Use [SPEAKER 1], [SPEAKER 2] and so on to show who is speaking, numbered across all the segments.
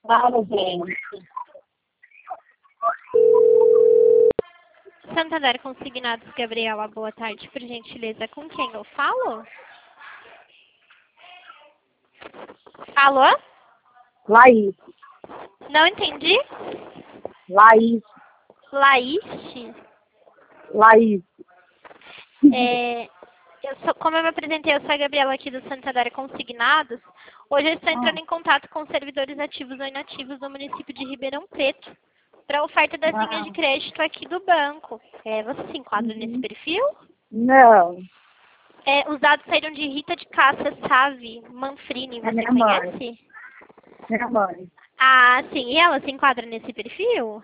[SPEAKER 1] Fala, gente.
[SPEAKER 2] Santander Consignados, Gabriela, boa tarde, por gentileza. Com quem eu falo? Alô?
[SPEAKER 1] Laís.
[SPEAKER 2] Não entendi.
[SPEAKER 1] Laís.
[SPEAKER 2] Laís?
[SPEAKER 1] Laís.
[SPEAKER 2] Como eu me apresentei, eu sou a Gabriela aqui do Santander Consignados. Hoje eu estou entrando em contato com servidores ativos ou inativos do município de Ribeirão Preto para oferta das linhas de crédito aqui do banco. Você se enquadra nesse perfil?
[SPEAKER 1] Não.
[SPEAKER 2] Os dados saíram de Rita de Cássia Save Manfrini,
[SPEAKER 1] É
[SPEAKER 2] você
[SPEAKER 1] minha mãe.
[SPEAKER 2] conhece?
[SPEAKER 1] Minha mãe.
[SPEAKER 2] Ah, sim. E ela se enquadra nesse perfil?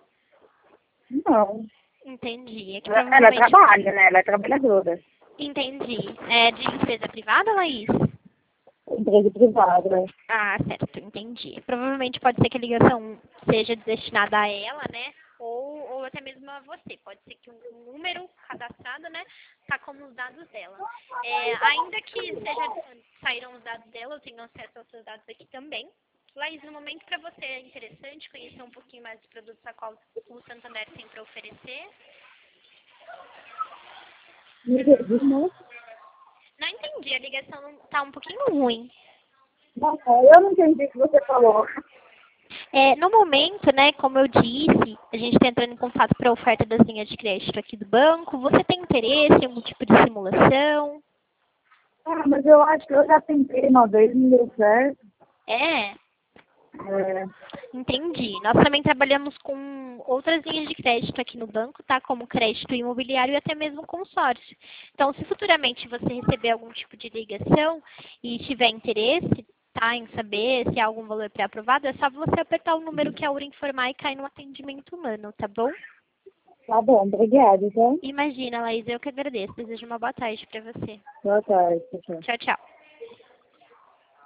[SPEAKER 1] Não.
[SPEAKER 2] Entendi. É que
[SPEAKER 1] Ela
[SPEAKER 2] provavelmente...
[SPEAKER 1] trabalha, né? Ela é trabalhadora.
[SPEAKER 2] Entendi. É de empresa privada, Laís?
[SPEAKER 1] Empresa privada.
[SPEAKER 2] Ah, certo. Entendi. Provavelmente pode ser que a ligação seja destinada a ela, né? Ou até mesmo a você. Pode ser que um número cadastrado, né, tá como os dados dela. Ainda que saíram os dados dela, eu tenho acesso aos seus dados aqui também. Laís, no momento para você é interessante conhecer um pouquinho mais dos produtos a qual o Santander tem para oferecer.
[SPEAKER 1] Me perdi, né?
[SPEAKER 2] Não entendi, a ligação tá um pouquinho ruim.
[SPEAKER 1] Nossa, eu não entendi o que você falou.
[SPEAKER 2] No momento, né, como eu disse, a gente está entrando em contato para a oferta das linhas de crédito aqui do banco. Você tem interesse em algum tipo de simulação?
[SPEAKER 1] Ah, mas eu acho que eu já tentei uma vez, não deu certo.
[SPEAKER 2] É,
[SPEAKER 1] É.
[SPEAKER 2] entendi. Nós também trabalhamos com outras linhas de crédito aqui no banco, tá? Como crédito imobiliário e até mesmo consórcio. Então, se futuramente você receber algum tipo de ligação e tiver interesse, tá, em saber se há algum valor pré-aprovado, é só você apertar o número que a URA informar e cair no atendimento humano, tá bom?
[SPEAKER 1] Tá bom, obrigada, tá?
[SPEAKER 2] Imagina, Laís, eu que agradeço. Desejo uma boa tarde para você.
[SPEAKER 1] Boa tarde, tchau.
[SPEAKER 2] Tchau, tchau.